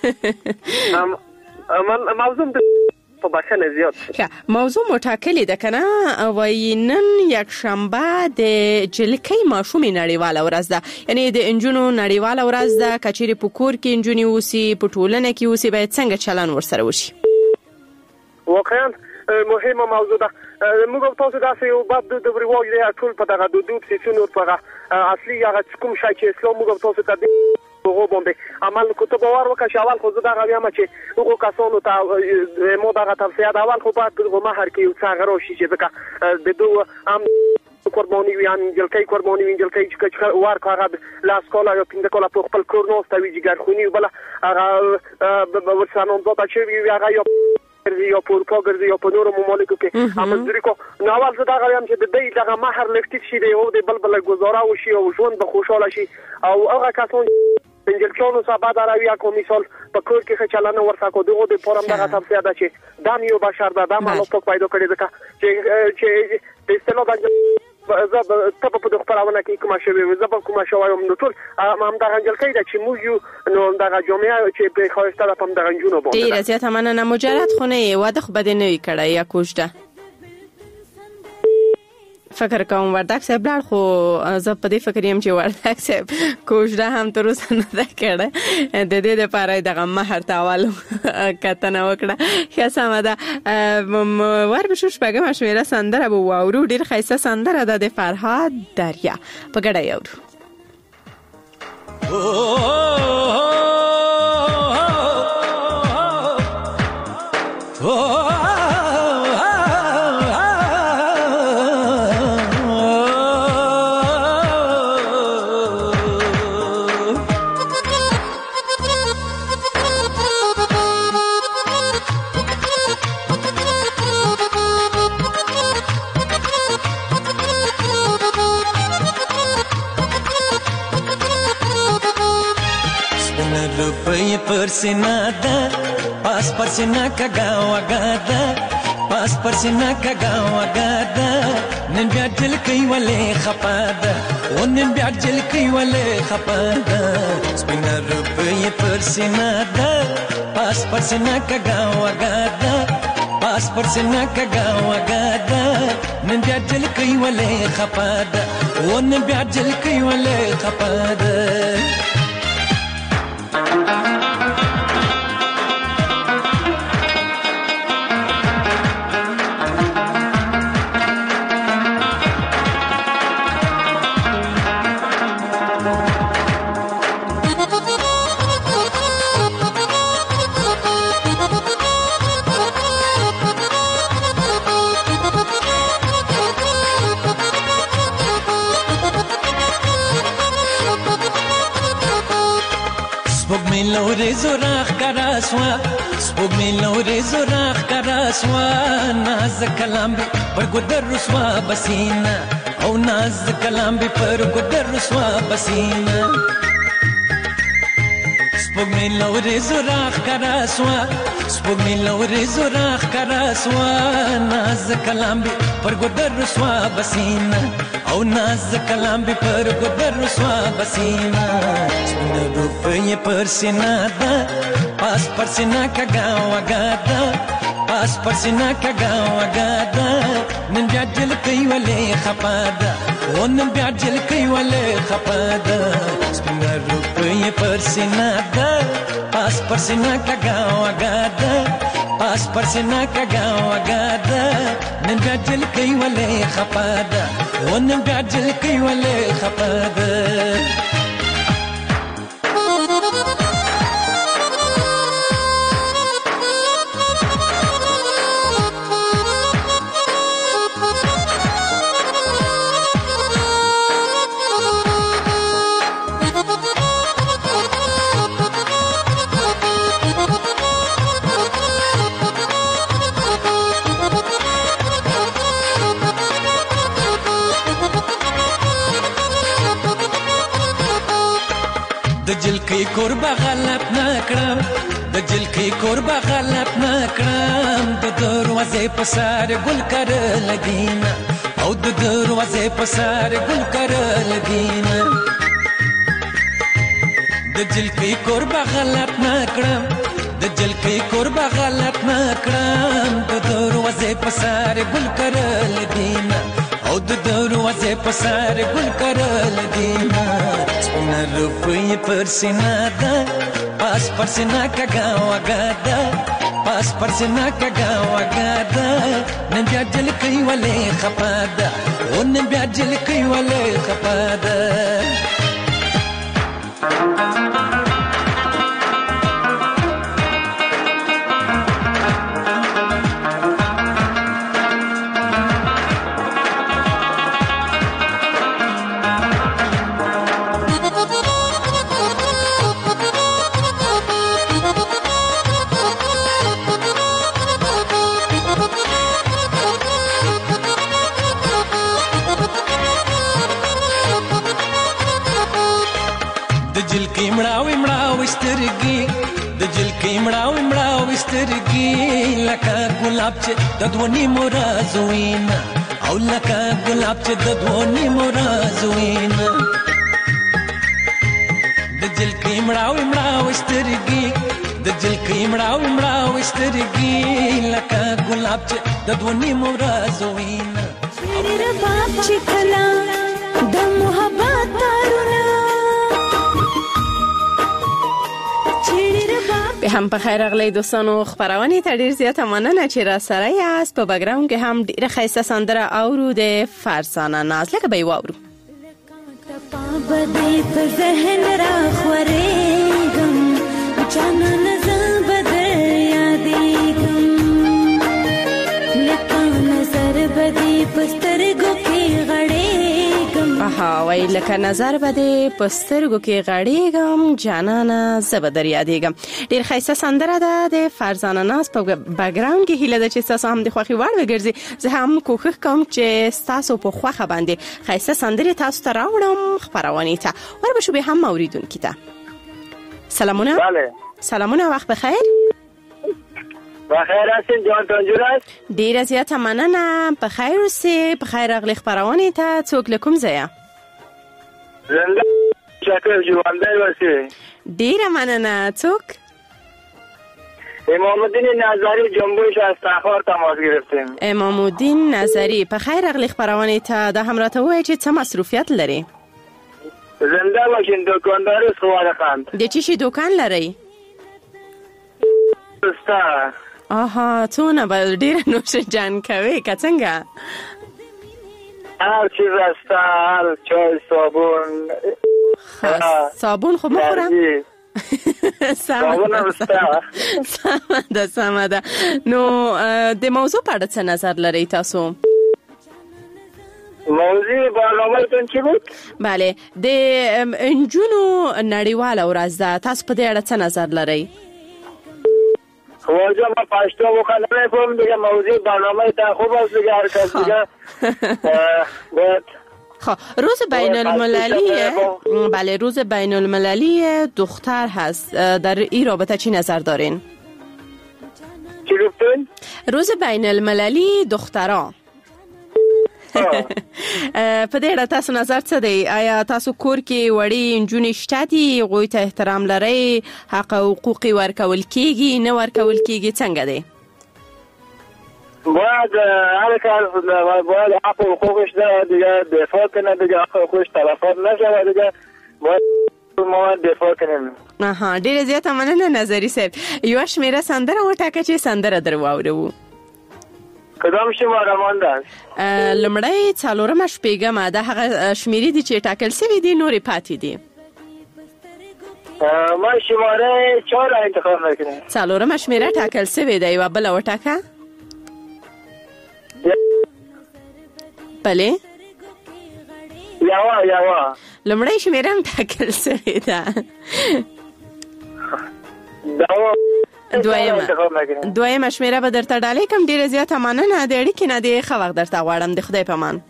موضوع په بخښنه زیات ښه موضوع مټاکلې ده کنه وینن یک شنبه د جلکې ماشومې نړیواله ورځ ده یعنی د انجونو نړیواله ورځ ده کچېرې په کور کې انجونې اوسي په ټولنه کې اوسي باید څنګه چلن ورسره وشي واقعا مهمه موضوع ده موږ تاسو داسې یو باب د رواج دی ټول په دغه د دوب سیسونو په اصلي هغه کوم شای چې اسلام موږ تاسو ته هغه باندې عمل کوته باور وکړ اول خو زه دا غوښم چې هغه کسانو ته مو دا توصیه ده اول خو باید په مهر کې یو څه غروشي چې ځکه د دوه ام قرباني وي ان جلکې قرباني وي جلکې چې ور کاغه لاس کولا یو پینځه کولا په خپل کور نو ستوي جګر خونی بل هغه ورسانو دوه چې وی هغه یو یا په اروپا ګرځي یا په نورو ممالکو کې امنځري کو نو اول زه دا غواړم چې د دې دغه مہر لفټ شي دی او د بلبل گزاره وشي او ژوند به خوشاله شي او هغه کسان انجلچونو سبا دراوی کوم مثال په کور کې چلنه ورته کو دغه د فورم دغه توصیه ده چې دام یو بشر ده د مالو په پیدا کړی ځکه چې چې د استلو باندې زه ته په دغه خبرونه کې کوم شوی زه په کوم شوی نو ټول هم د انجل کې چې موږ یو نو دغه جمعه چې په خواسته ده په دغه جنونو باندې ډیر زیاته مننه مجرد خونه واده خو بده نه وی کړه یا کوجده فکر کوم وردک صاحب لاړ خو زه په دې فکر یم چې وردک صاحب کوژده هم تر اوسه نه ده کړې د دې لپاره دغه مهر تاوال کتنه وکړه. ښه سمه ده. وربشو شپږمه شمېره سندره به واورو. ډېر ښایسته سندره ده د فرهاد دریا. په ګډه یې اورو. روپی پر سینا دا پاس پر سینا کگا وگا دا پاس پر سینا کگا وگا دا نن بیا جل کئی والے خپا دا و نن بیا جل کئی والے خپا دا سپینا روپی پر سینا دا پاس پر سینا کگا وگا دا پاس پر سینا کگا وگا دا نن بیا جل کئی والے خپا دا و نن بیا جل کئی والے خپا دا لوري زراخ کراسوا سپوږ می لوري زراخ کراسوا ناز کلام به پر ګدر رسوا بسینا او ناز کلام به پر ګدر رسوا بسینا سپوږ می لوري زراخ کراسوا سپوږ می لوري زراخ کراسوا ناز کلام به پر ګدر رسوا بسینا او ناز کلام به پر ګدر رسوا بسینا روپی پر سینا دا پاس پر سینا کگا وگا دا پاس پر سینا کگا وگا دا نن بیا جل کئی والے خپا دا و نن بیا جل کئی والے خپا دا سپینا روپی پر سینا دا پاس پر سینا کگا وگا دا پاس پر سینا کگا وگا دا نن بیا جل کئی والے خپا دا و نن بیا جل کئی والے خپا دا د جلکی کوربه غلط نکړم د جلکی کوربه غلط نکړم د دروازې په سر ګل کرل دینه او د دروازې په سر ګل کرل دینه د جلکی کوربه غلط نکړم د جلکی کوربه غلط نکړم د دروازې په سر ګل کرل دینه او د دروازې په سر ګل کرل دینه سپینا روپی پر سینا دا پاس پر سینا کگا وگا دا پاس پر سینا کگا وگا دا نن بیا جل کئی والے خپا دا و نن بیا جل کئی والے خپا دا لکه ګلاب چې د دوه مرازوینا او لکه ګلاب چې د دوه مرازوینا د جلکی مړاوي مړاوي سترګي د جلکی مړاوي مړاوي سترګي لکه ګلاب چې د دوه مرازوینا به هم په خیر اغلی دوستانو خبرونه ته ډیر زیاته مننه چې را سره یاست. په بګراوند کې هم ډیره ښایسته سندره اورو د فرزانه ناز لکه به واورو بدی په ذهن را خورېږم جانان زه به در یادېږم لکه نظر بدی په سترګو کې غړېږم. آها وای لکه نظر بدی په سترګو کې غړېږم جانان زه به در یادېږم. ډېر ښایسته سندره ده د فرزانه ناز. په بګراوند کې هیله ده چې ستاسو هم د خوښې وړ وګرځي. زه هم کوښښ کوم چې ستاسو په خوښه باندې ښایسته سندرې تاسو ته راوړم خبرونه ته. وربشو به هم اوریدونکو ته سلامونه. بله سلامونه، وخت بخیر. بخیر هستین جان تنجور است. ډیره زیاته مننه. په خیر اوسئ. په خیر اغلی خبرونه ته. څوک له کوم ځایه؟ زنده شکر ژوندی اوسئ. ډیره مننه. څوک؟ امام الدین نظری جنبوش از تخار تماس گرفتیم. امام الدین نظری په خیر اغلی خبرونه ته. دا هم راته وایي چې څه مصروفیت لري؟ زنده باشین. دکاندار است خوارخند. د چی شي دکان لري؟ ستا. آها څونه به ډیر نوش جان کوي که څنګه؟ هر چیز است. هر چای صابون. صابون خو مخورم. صابون ستا. سمه ده سمه ده. نو د موضوع په اړه څه نظر لرئ تاسو؟ موضوع برنامه‌تون چی بود؟ بله د انجونو نړیواله ورځ ده. تاسو په دې اړه څه نظر لرئ؟ واجه ما پشتو بخونه نفهم دیگه موضوع برنامه تا خوب است دیگه هر کس دیگه باید خب روز بین المللی بله روز بین المللی دختر هست. در این رابطه چی نظر دارین؟ چی گفتین؟ روز بین المللی دختران په دې اړه تاسو نظر څه دی؟ آیا تاسو کور کې وړي نجونې شته دي هغوی ته احترام لرئ؟ حق او حقوق ورکول کیږي نه ورکول کیږي څنګه دی؟ باید هر کس باید حق و حقوقش ده دیگه دفاع کنه دیگه حق و حقوقش تلفات نشود دیگه باید ما دفاع کنیم. آها ډېره زیاته مننه نظري صاحب. یوه شمېره سندره وټاکه چې سندره در واورو. کدام شماره مانده است؟ لمړی څلورمه شپږمه ده هغه شمیرې دي چې ټاکل سوي دي نورې پاتې دي. ما شماره چهار انتخاب میکنم. څلورمه شمیره ټاکل سوي ده. یوه بله وټاکه. بله یوه یوه لمړی شمیره هم ټاکل سوي ده. دویمه دویمه شمیره به درته ډالۍ کوم. ډېره زیاته مننه. د اړیکې نه د ښه وخت درته غواړم. د خدای په امان.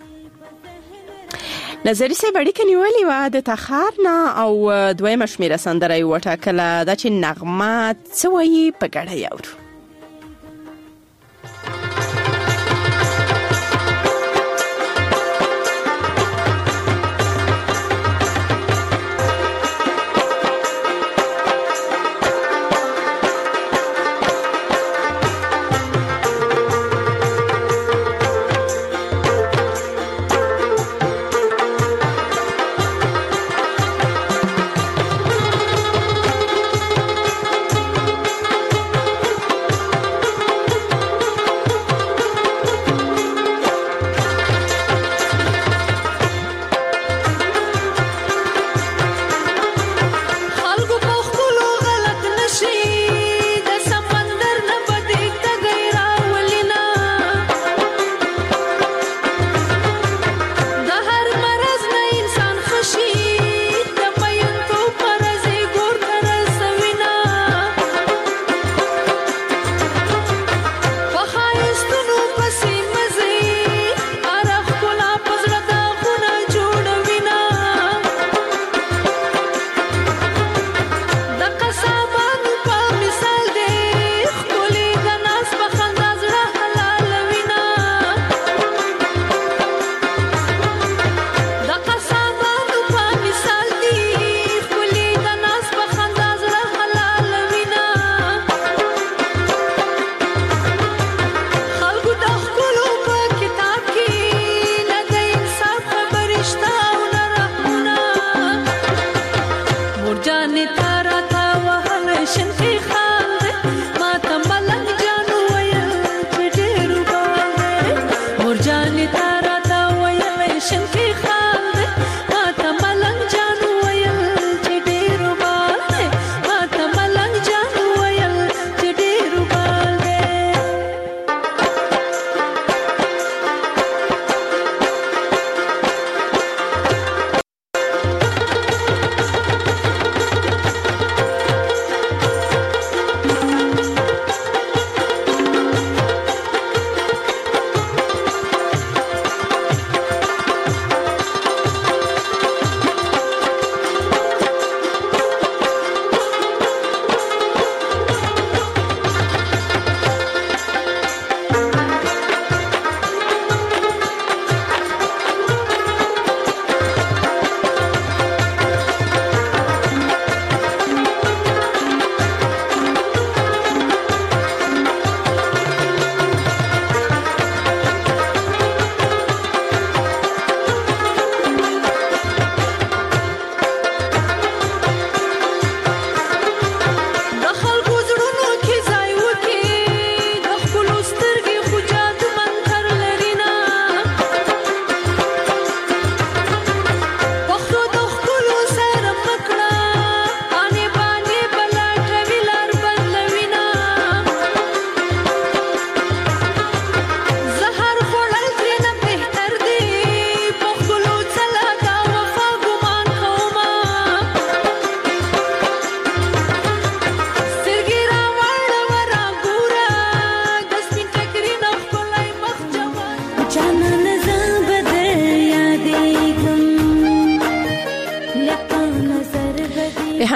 نظري صاحب اړیکه نیولې وه د تخار نه او دویمه شمیره سندره یې وټاکله. دا چې نغمه څه وایي په ګډه یې اورو.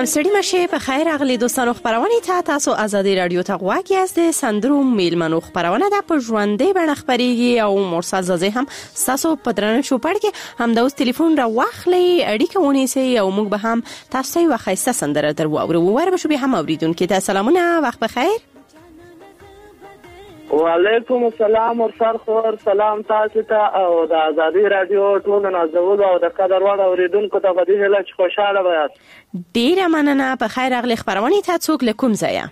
همسړي مشه په خیر اغلی دوستانو خبرونه ته تاسو ازادي رادیو ته غواړئ از د سندرو میلمنو خبرونه د په ژوندې بڼه خبريږي او مرسل زازه هم تاسو په درنه شو پړ کې هم د اوس ټلیفون را واخلې اړیکه ونیسي او موږ به هم تاسو ته وخایسته سندره درو او ور به شو به هم اوریدونکو ته سلامونه وخت بخیر. وعلیکم السلام ورسر خور سلام تاسو ته او د ازادي رادیو ټول نازول او د قدر وړ اوریدونکو ته په دې هله چې خوشاله وایاست. ډیره مننه. په خیر اغلی خبرونه ته څوک لکم ځای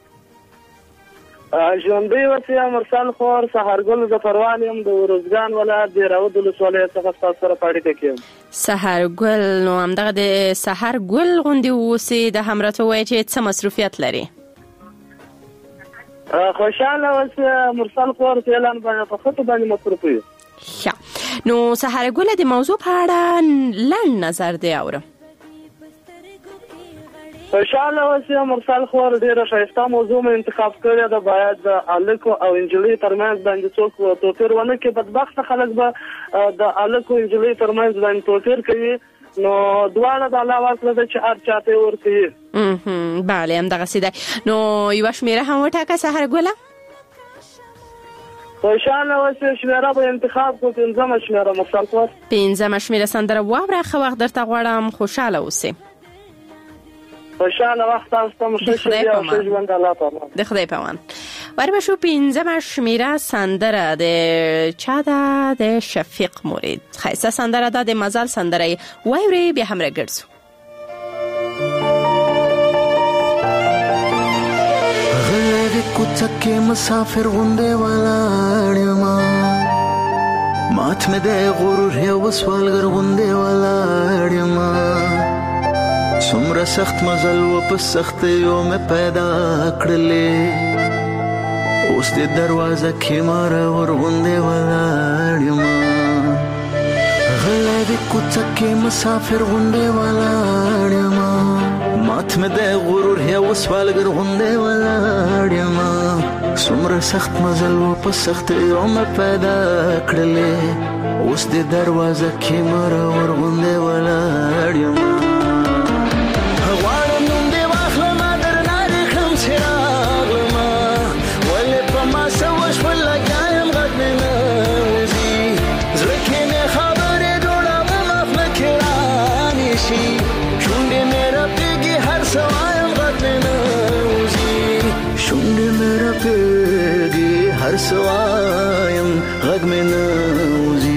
ژوندۍ وسیا مرسل خور سحرګل زفروان يم د روزګان ولایت د راود ولسوالۍ څخه تاسو سره پاتې کېم. سحرګل نو همدغه د سحرګل غوندي اوسې د همراته وای چې څه مصروفیت لري؟ خوشاله اوسه مرسل خور فعلا باندې په خطو باندې مصروف یو. ښه نو سحرګل د موضوع په اړه لنډ نظر دی اورم. خوشاله اوسه مرسل خور ډیره ښایسته موضوع مې انتخاب کړې ده. باید د الکو او انجلۍ ترمنځ باندې څوک توپیر ونه کړي. بدبخت خلک به د الکو انجلۍ ترمنځ باندې توپیر کوي نو دواړه د الله واسطه ده چې هر چاته ورکوي. اه بله هم دغه سیده. نو یو شمیره هم وټاکه سحرګله. خوشاله اوسه شمیره به انتخاب کو پنځمه شمیره مرسل خور. پنځمه شمیره سندره واوره خو وخت درته غواړم خوشاله اوسه. خوشاله وخت تاسو ته مشکل او ژوند الله تعالی د خدای په امان. وربه شو پنځمه شمیره سندره د چا ده؟ د شفیق مرید. خیسه سندره ده د مزل سندره وایوري به همراه ګرځو. غلې کوڅه کې مسافر غونډه ولاړ ما مات مې د غرور یو سوالګر غونډه ولاړ ما څومره سخت مزل و په سخت یو مې پیدا کړلې اوس دې دروازه کې مار ورغونډه ولاړ ما غلې کوڅه کې مسافر غونډه ولاړ ما مات مې د غرور یو سوالګر غونډه ولاړ ما څومره سخت مزل و په سخت یو مې پیدا کړلې اوس دې دروازه کې مار ورغونډه ولاړ ما हर सवायम गग में नौजी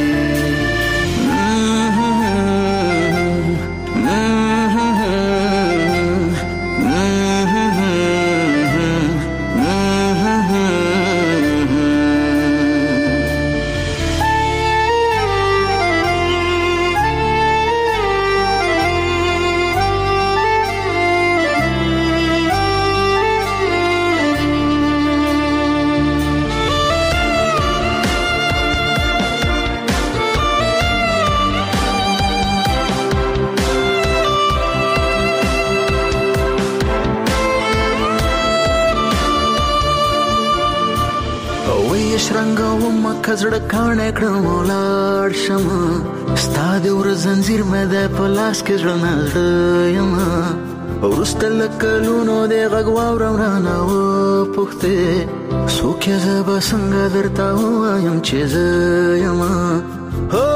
کزړه کانه کړم لاړ شمه ستاد ور زنجیر مې د پلاس کې ژوند یم ورستل کلونو د غږ واورم رانه و پخته سوکه زبا څنګه درته وایم چې زم هو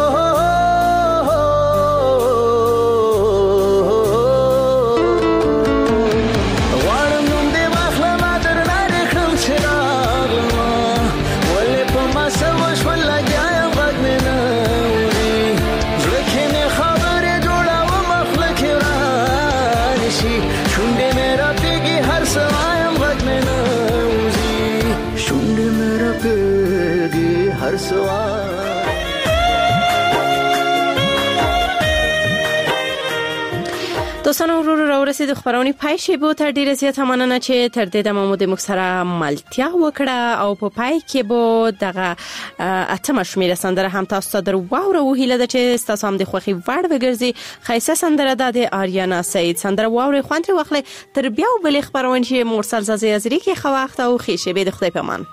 دوستانو ورور را ورسید خبرونه پای شی بو تر ډیره زیات مننه چې تر دې د محمود مکسره ملتیا وکړه او په پای کې بو دغه اتم شمیره سندره هم تاسو ته درو واوره هیله ده چې تاسو هم د خوخي وړ وګرځي. خیسه سندره ده د آریانا سید سندره واوره خوانتري واخله تر بیا بل خبرونه چې مرسل زازي ازری کې خو وخت او خیشه به د خدای پامان.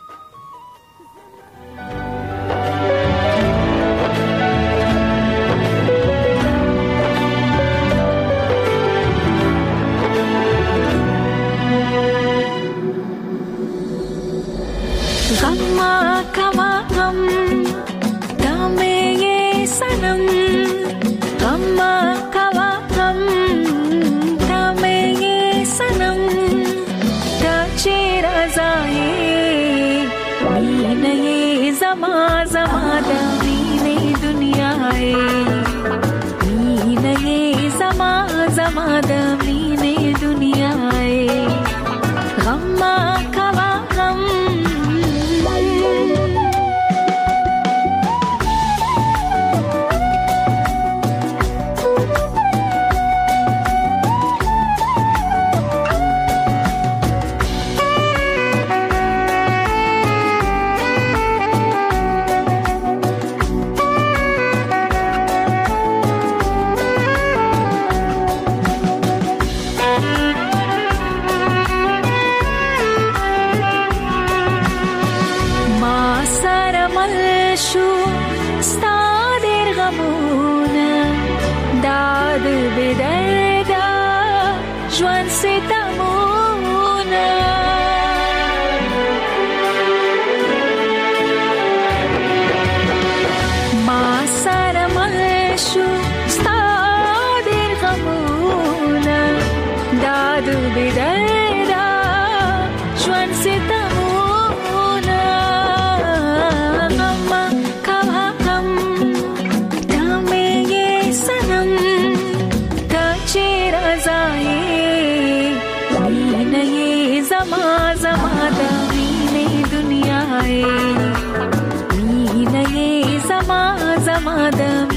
د مینې دنیا ای غم ما کوا غم زما زما د